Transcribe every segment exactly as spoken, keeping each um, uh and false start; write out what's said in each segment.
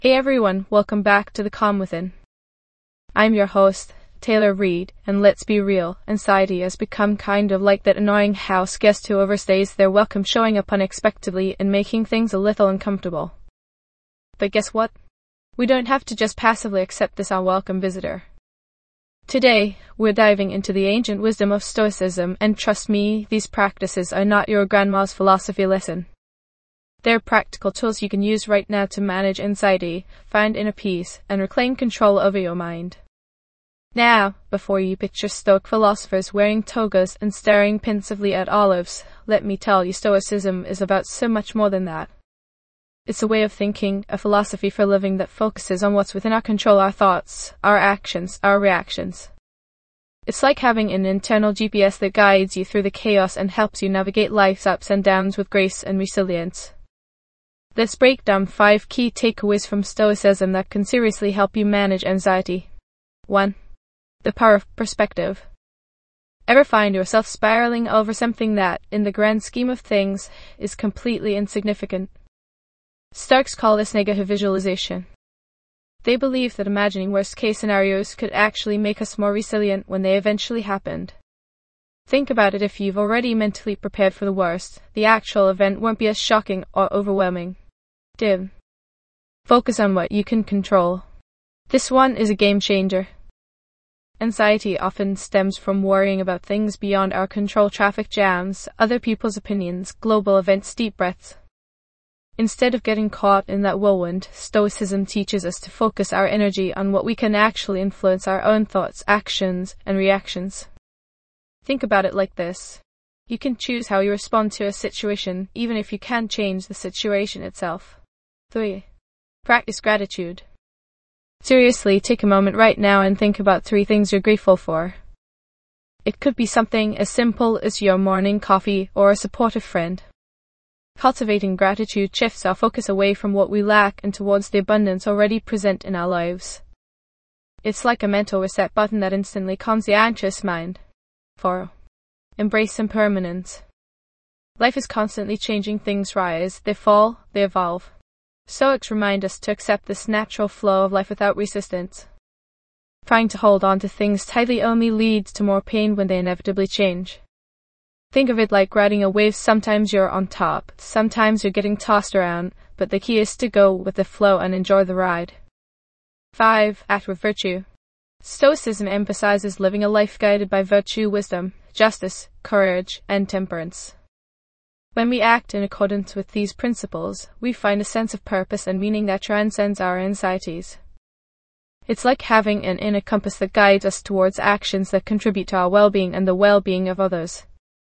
Hey everyone, welcome back to The Calm Within. I'm your host, Taylor Reed, and let's be real, anxiety has become kind of like that annoying house guest who overstays their welcome, showing up unexpectedly and making things a little uncomfortable. But guess what? We don't have to just passively accept this unwelcome visitor. Today, we're diving into the ancient wisdom of Stoicism, and trust me, these practices are not your grandma's philosophy lesson. They're practical tools you can use right now to manage anxiety, find inner peace, and reclaim control over your mind. Now, before you picture Stoic philosophers wearing togas and staring pensively at olives, let me tell you, Stoicism is about so much more than that. It's a way of thinking, a philosophy for living that focuses on what's within our control, our thoughts, our actions, our reactions. It's like having an internal G P S that guides you through the chaos and helps you navigate life's ups and downs with grace and resilience. Let's break down five key takeaways from Stoicism that can seriously help you manage anxiety. one. The power of perspective. Ever find yourself spiraling over something that, in the grand scheme of things, is completely insignificant? Stoics call this negative visualization. They believe that imagining worst-case scenarios could actually make us more resilient when they eventually happened. Think about it: if you've already mentally prepared for the worst, the actual event won't be as shocking or overwhelming. two. Focus on what you can control. This one is a game changer. Anxiety often stems from worrying about things beyond our control: traffic jams, other people's opinions, global events, deep breaths. Instead of getting caught in that whirlwind, Stoicism teaches us to focus our energy on what we can actually influence: our own thoughts, actions, and reactions. Think about it like this. You can choose how you respond to a situation, even if you can't change the situation itself. three. Practice gratitude. Seriously, take a moment right now and think about three things you're grateful for. It could be something as simple as your morning coffee or a supportive friend. Cultivating gratitude shifts our focus away from what we lack and towards the abundance already present in our lives. It's like a mental reset button that instantly calms the anxious mind. four. Embrace impermanence. Life is constantly changing. Things rise, they fall, they evolve. Stoics remind us to accept this natural flow of life without resistance. Trying to hold on to things tightly only leads to more pain when they inevitably change. Think of it like riding a wave. Sometimes you're on top, sometimes you're getting tossed around, but the key is to go with the flow and enjoy the ride. five. Act with virtue. Stoicism emphasizes living a life guided by virtue, wisdom, justice, courage, and temperance. When we act in accordance with these principles, we find a sense of purpose and meaning that transcends our anxieties. It's like having an inner compass that guides us towards actions that contribute to our well-being and the well-being of others.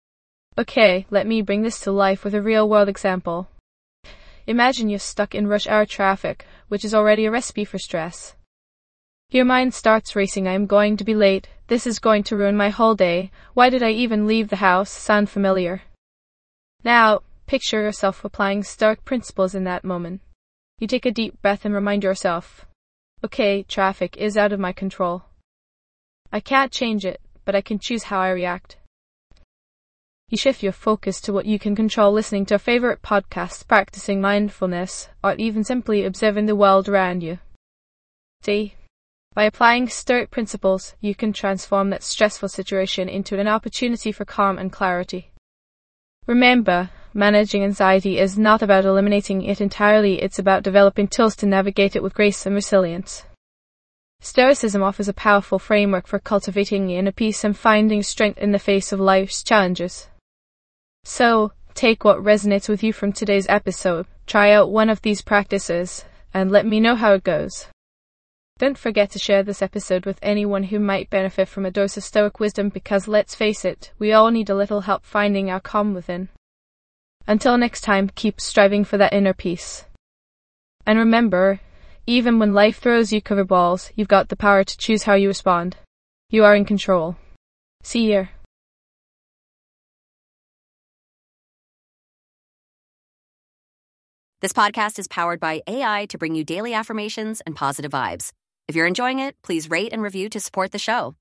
Okay, let me bring this to life with a real-world example. Imagine you're stuck in rush hour traffic, which is already a recipe for stress. Your mind starts racing. I'm going to be late. This is going to ruin my whole day. Why did I even leave the house? Sound familiar? Now, picture yourself applying Stoic principles in that moment. You take a deep breath and remind yourself, okay, traffic is out of my control. I can't change it, but I can choose how I react. You shift your focus to what you can control: listening to a favorite podcast, practicing mindfulness, or even simply observing the world around you. See? By applying Stoic principles, you can transform that stressful situation into an opportunity for calm and clarity. Remember, managing anxiety is not about eliminating it entirely. It's about developing tools to navigate it with grace and resilience. Stoicism offers a powerful framework for cultivating inner peace and finding strength in the face of life's challenges. So, take what resonates with you from today's episode, try out one of these practices, and let me know how it goes. Don't forget to share this episode with anyone who might benefit from a dose of Stoic wisdom, because let's face it, we all need a little help finding our calm within. Until next time, keep striving for that inner peace. And remember, even when life throws you curveballs, you've got the power to choose how you respond. You are in control. See you. This podcast is powered by A I to bring you daily affirmations and positive vibes. If you're enjoying it, please rate and review to support the show.